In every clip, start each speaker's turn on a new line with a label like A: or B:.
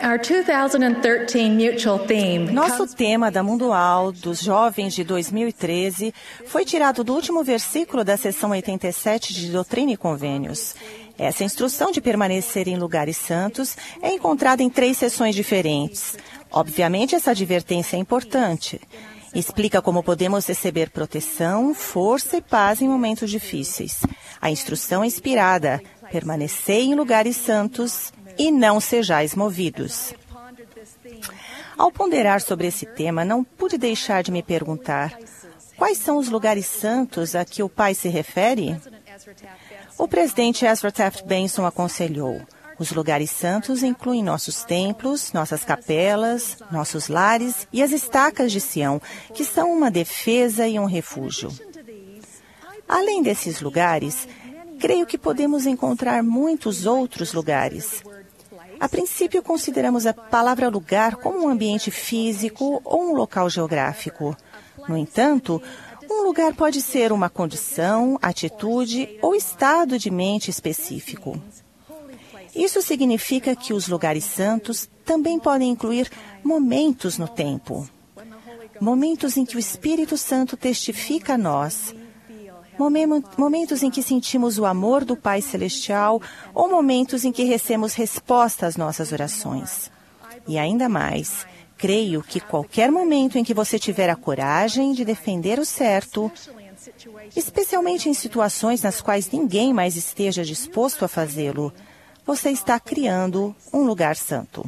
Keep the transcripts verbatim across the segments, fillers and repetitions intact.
A: Our two thousand thirteen mutual theme.
B: Nosso tema da Mundual dos Jovens de dois mil e treze foi tirado do último versículo da seção oitenta e sete de Doutrina e Convênios. Essa instrução de permanecer em lugares santos é encontrada em três seções diferentes. Obviamente, essa advertência é importante. Explica como podemos receber proteção, força e paz em momentos difíceis. A instrução é inspirada: permanecei em lugares santos e não sejais movidos. Ao ponderar sobre esse tema, não pude deixar de me perguntar: quais são os lugares santos a que o Pai se refere? O presidente Ezra Taft Benson aconselhou: os lugares santos incluem nossos templos, nossas capelas, nossos lares e as estacas de Sião, que são uma defesa e um refúgio. Além desses lugares, creio que podemos encontrar muitos outros lugares. A princípio, consideramos a palavra lugar como um ambiente físico ou um local geográfico. No entanto, um lugar pode ser uma condição, atitude ou estado de mente específico. Isso significa que os lugares santos também podem incluir momentos no tempo. Momentos em que o Espírito Santo testifica a nós. Momentos em que sentimos o amor do Pai Celestial ou momentos em que recebemos resposta às nossas orações. E ainda mais, creio que qualquer momento em que você tiver a coragem de defender o certo, especialmente em situações nas quais ninguém mais esteja disposto a fazê-lo, você está criando um lugar santo.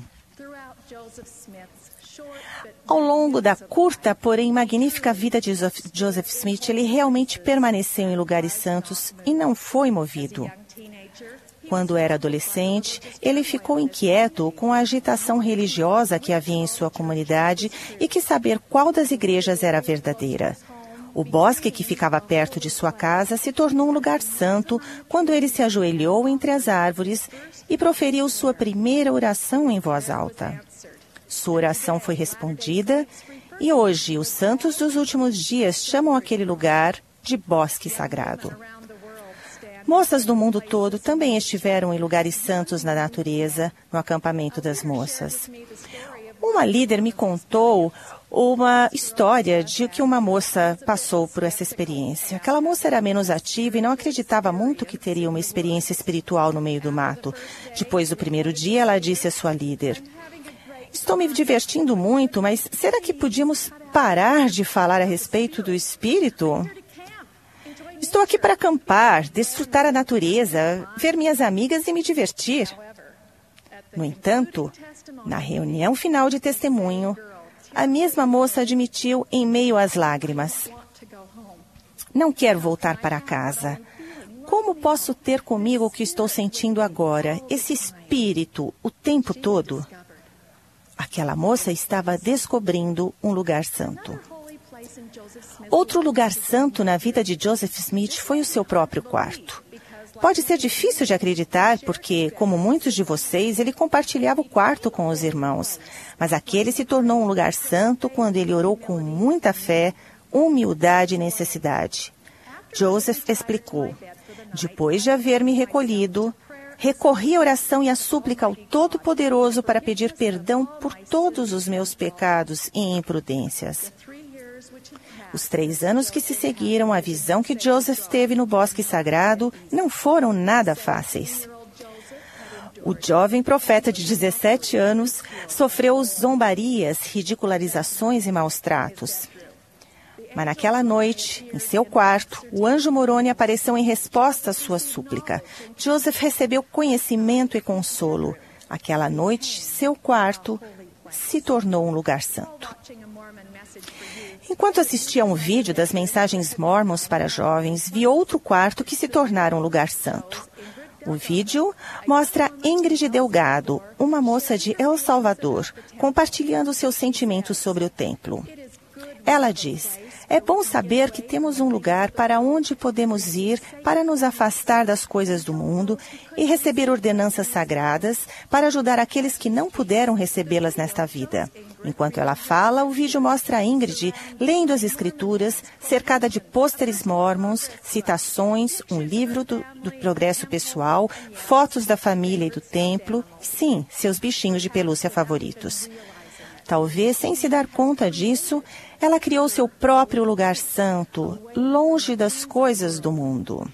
B: Ao longo da curta, porém magnífica vida de Joseph Smith, ele realmente permaneceu em lugares santos e não foi movido. Quando era adolescente, ele ficou inquieto com a agitação religiosa que havia em sua comunidade e quis saber qual das igrejas era a verdadeira. O bosque que ficava perto de sua casa se tornou um lugar santo quando ele se ajoelhou entre as árvores e proferiu sua primeira oração em voz alta. Sua oração foi respondida e hoje os santos dos últimos dias chamam aquele lugar de bosque sagrado. Moças do mundo todo também estiveram em lugares santos na natureza, no acampamento das moças. Uma líder me contou uma história de que uma moça passou por essa experiência. Aquela moça era menos ativa e não acreditava muito que teria uma experiência espiritual no meio do mato. Depois do primeiro dia, ela disse à sua líder: estou me divertindo muito, mas será que podíamos parar de falar a respeito do Espírito? Estou aqui para acampar, desfrutar a natureza, ver minhas amigas e me divertir. No entanto, na reunião final de testemunho, a mesma moça admitiu em meio às lágrimas: não quero voltar para casa. Como posso ter comigo o que estou sentindo agora, esse espírito, o tempo todo? Aquela moça estava descobrindo um lugar santo. Outro lugar santo na vida de Joseph Smith foi o seu próprio quarto. Pode ser difícil de acreditar porque, como muitos de vocês, ele compartilhava o quarto com os irmãos. Mas aquele se tornou um lugar santo quando ele orou com muita fé, humildade e necessidade. Joseph explicou: depois de haver me recolhido, recorri à oração e à súplica ao Todo-Poderoso para pedir perdão por todos os meus pecados e imprudências. Os três anos que se seguiram à visão que Joseph teve no bosque sagrado não foram nada fáceis. O jovem profeta de dezessete anos sofreu zombarias, ridicularizações e maus tratos. Mas naquela noite, em seu quarto, o anjo Moroni apareceu em resposta à sua súplica. Joseph recebeu conhecimento e consolo. Aquela noite, seu quarto se tornou um lugar santo. Enquanto assistia a um vídeo das mensagens Mormons para jovens, vi outro quarto que se tornara um lugar santo. O vídeo mostra Ingrid Delgado, uma moça de El Salvador, compartilhando seus sentimentos sobre o templo. Ela diz: é bom saber que temos um lugar para onde podemos ir para nos afastar das coisas do mundo e receber ordenanças sagradas para ajudar aqueles que não puderam recebê-las nesta vida. Enquanto ela fala, o vídeo mostra a Ingrid lendo as escrituras, cercada de pôsteres mórmons, citações, um livro do, do progresso pessoal, fotos da família e do templo, e sim, seus bichinhos de pelúcia favoritos. Talvez, sem se dar conta disso, ela criou seu próprio lugar santo, longe das coisas do mundo.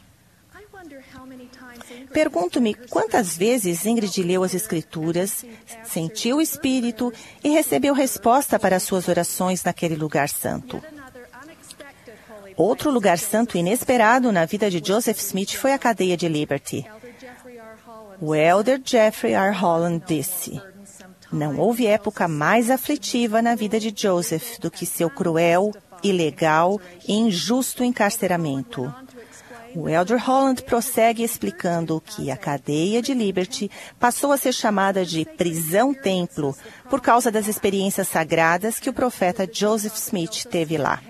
B: Pergunto-me quantas vezes Ingrid leu as Escrituras, sentiu o Espírito e recebeu resposta para suas orações naquele lugar santo. Outro lugar santo inesperado na vida de Joseph Smith foi a cadeia de Liberty. O elder Jeffrey R. Holland disse: não houve época mais aflitiva na vida de Joseph do que seu cruel, ilegal e injusto encarceramento. O elder Holland prossegue explicando que a cadeia de Liberty passou a ser chamada de prisão-templo por causa das experiências sagradas que o profeta Joseph Smith teve lá.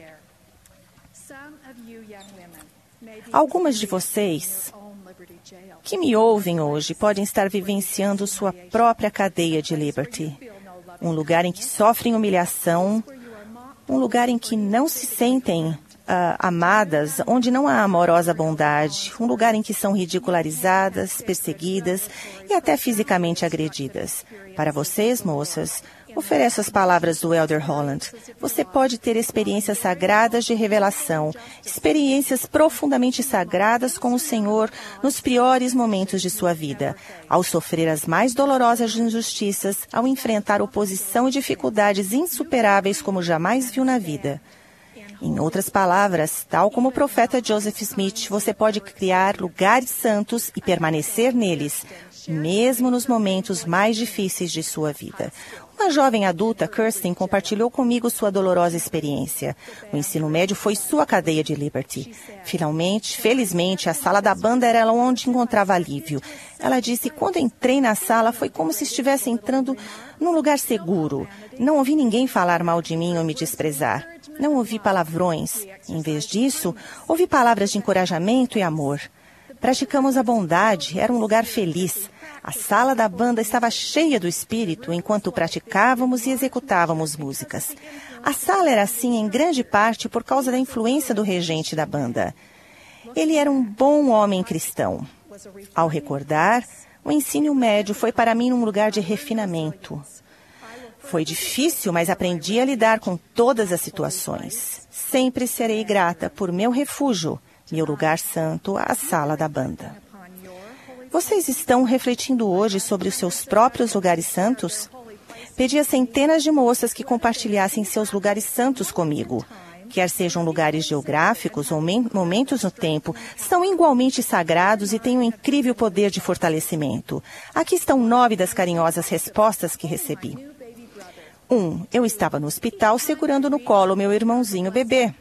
B: Algumas de vocês que me ouvem hoje podem estar vivenciando sua própria cadeia de Liberty. Um lugar em que sofrem humilhação, um lugar em que não se sentem Uh, amadas, onde não há amorosa bondade, um lugar em que são ridicularizadas, perseguidas e até fisicamente agredidas. Para vocês, moças, ofereço as palavras do elder Holland. Você pode ter experiências sagradas de revelação, experiências profundamente sagradas com o Senhor nos piores momentos de sua vida, ao sofrer as mais dolorosas injustiças, ao enfrentar oposição e dificuldades insuperáveis como jamais viu na vida. Em outras palavras, tal como o profeta Joseph Smith, você pode criar lugares santos e permanecer neles, mesmo nos momentos mais difíceis de sua vida. Uma jovem adulta, Kirsten, compartilhou comigo sua dolorosa experiência. O ensino médio foi sua cadeia de Liberty. Finalmente, felizmente, a sala da banda era onde encontrava alívio. Ela disse: quando entrei na sala, foi como se estivesse entrando num lugar seguro. Não ouvi ninguém falar mal de mim ou me desprezar. Não ouvi palavrões. Em vez disso, ouvi palavras de encorajamento e amor. Praticamos a bondade, era um lugar feliz. A sala da banda estava cheia do espírito enquanto praticávamos e executávamos músicas. A sala era assim em grande parte por causa da influência do regente da banda. Ele era um bom homem cristão. Ao recordar, o ensino médio foi para mim um lugar de refinamento. Foi difícil, mas aprendi a lidar com todas as situações. Sempre serei grata por meu refúgio, meu lugar santo, a sala da banda. Vocês estão refletindo hoje sobre os seus próprios lugares santos? Pedi a centenas de moças que compartilhassem seus lugares santos comigo. Quer sejam lugares geográficos ou momentos no tempo, são igualmente sagrados e têm um incrível poder de fortalecimento. Aqui estão nove das carinhosas respostas que recebi. Um, eu estava no hospital segurando no colo meu irmãozinho bebê.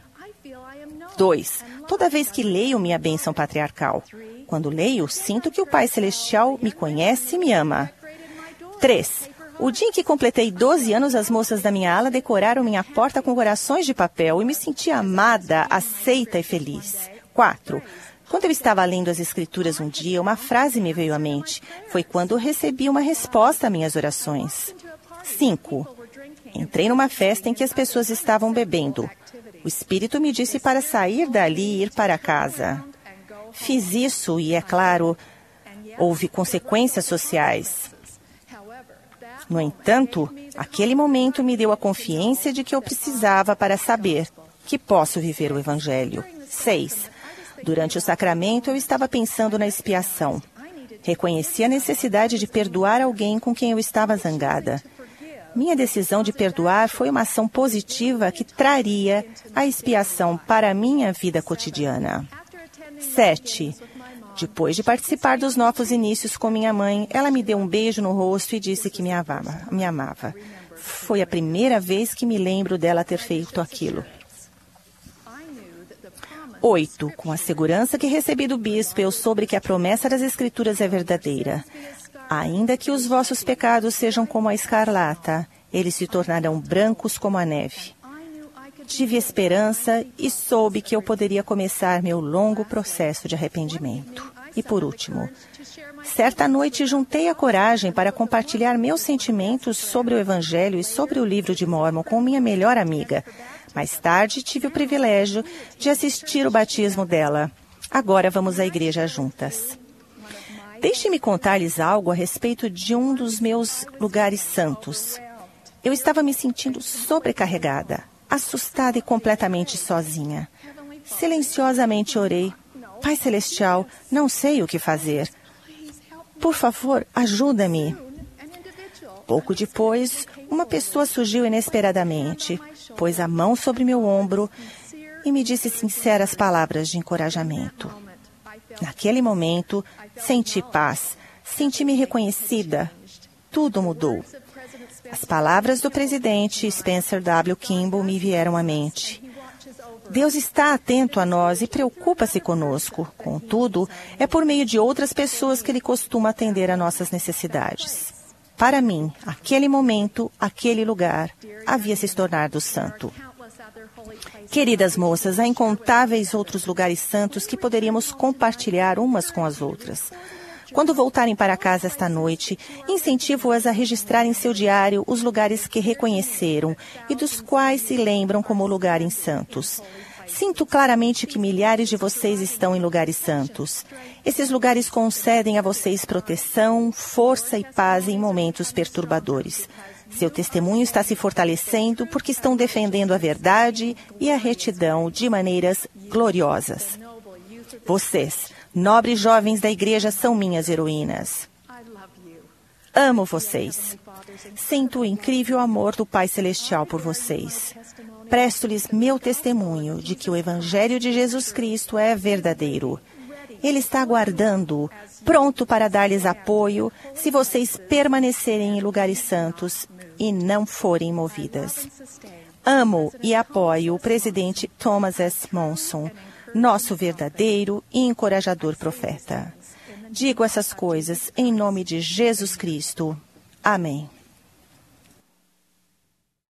B: Dois, toda vez que leio minha bênção patriarcal. Quando leio, sinto que o Pai Celestial me conhece e me ama. Três, o dia em que completei doze anos, as moças da minha ala decoraram minha porta com corações de papel e me senti amada, aceita e feliz. Quatro, quando eu estava lendo as Escrituras um dia, uma frase me veio à mente. Foi quando recebi uma resposta a minhas orações. Cinco, entrei numa festa em que as pessoas estavam bebendo. O Espírito me disse para sair dali e ir para casa. Fiz isso e, é claro, houve consequências sociais. No entanto, aquele momento me deu a confiança de que eu precisava para saber que posso viver o Evangelho. Seis. Durante o sacramento, eu estava pensando na expiação. Reconheci a necessidade de perdoar alguém com quem eu estava zangada. Minha decisão de perdoar foi uma ação positiva que traria a expiação para a minha vida cotidiana. Sete. Depois de participar dos novos inícios com minha mãe, ela me deu um beijo no rosto e disse que me amava. Me amava. Foi a primeira vez que me lembro dela ter feito aquilo. Oito. Com a segurança que recebi do bispo, eu soube que a promessa das Escrituras é verdadeira. Ainda que os vossos pecados sejam como a escarlata, eles se tornarão brancos como a neve. tive esperança e soube que eu poderia começar meu longo processo de arrependimento. E por último, certa noite juntei a coragem para compartilhar meus sentimentos sobre o Evangelho e sobre o livro de Mórmon com minha melhor amiga. Mais tarde, tive o privilégio de assistir o batismo dela. Agora vamos à igreja juntas. Deixe-me contar-lhes algo a respeito de um dos meus lugares santos. Eu estava me sentindo sobrecarregada, assustada e completamente sozinha. Silenciosamente orei. Pai Celestial, não sei o que fazer. Por favor, ajuda-me. Pouco depois, uma pessoa surgiu inesperadamente, pôs a mão sobre meu ombro e me disse sinceras palavras de encorajamento. Naquele momento, senti paz, senti-me reconhecida. Tudo mudou. As palavras do presidente Spencer W. Kimball me vieram à mente. Deus está atento a nós e preocupa-se conosco. Contudo, é por meio de outras pessoas que Ele costuma atender a nossas necessidades. Para mim, aquele momento, aquele lugar, havia se tornado santo. Queridas moças, há incontáveis outros lugares santos que poderíamos compartilhar umas com as outras. Quando voltarem para casa esta noite, incentivo-as a registrar em seu diário os lugares que reconheceram e dos quais se lembram como lugares santos. Sinto claramente que milhares de vocês estão em lugares santos. Esses lugares concedem a vocês proteção, força e paz em momentos perturbadores. Seu testemunho está se fortalecendo porque estão defendendo a verdade e a retidão de maneiras gloriosas. Vocês, nobres jovens da igreja, são minhas heroínas. Amo vocês. Sinto o incrível amor do Pai Celestial por vocês. Presto-lhes meu testemunho de que o Evangelho de Jesus Cristo é verdadeiro. Ele está aguardando, pronto para dar-lhes apoio, se vocês permanecerem em lugares santos e não forem movidas. Amo e apoio o presidente Thomas S. Monson, nosso verdadeiro e encorajador profeta. Digo essas coisas em nome de Jesus Cristo. Amém.